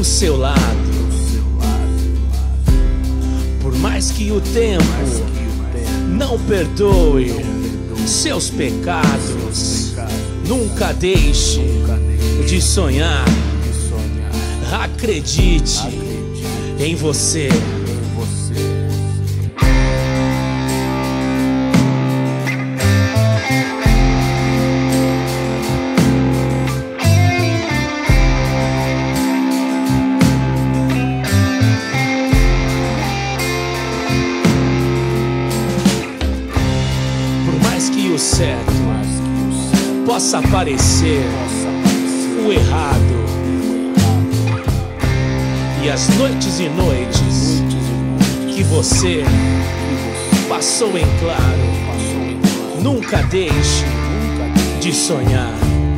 seu lado. Por mais que o tempo não perdoe seus pecados, nunca deixe de sonhar. Acredite em você. Por mais que o certo possa parecer o errado, e as noites e noites que você passou em claro, nunca deixe de sonhar.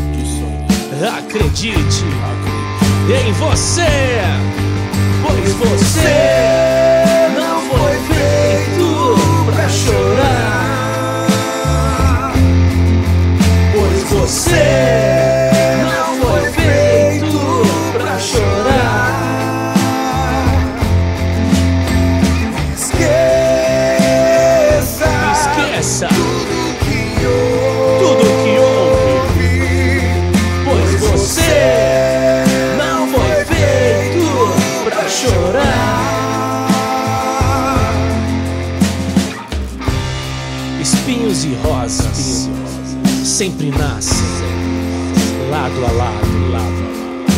Acredite em você, pois você não foi feito pra chorar, pois você não foi feito pra chorar. Esqueça tudo que houve, pois você não foi feito pra chorar. Espinhos e rosas sempre nascem lado a lado,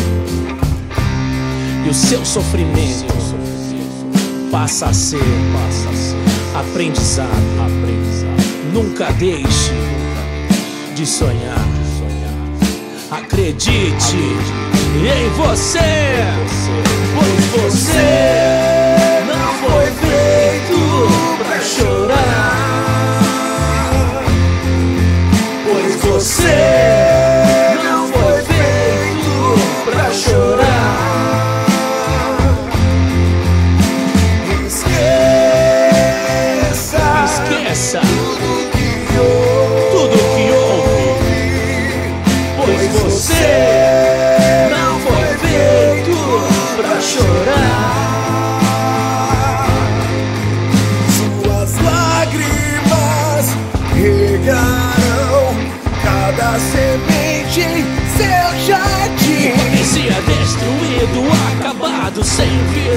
e o seu sofrimento passa a ser aprendizado. Nunca deixe de sonhar. Acredite em você, pois você não foi feito pra chorar, pois você não foi feito pra chorar. Esqueça tudo que houve, pois você não foi feito pra chorar. Suas lágrimas regarão cada semente em seu jardim. Parecia destruído, acabado, sem vida.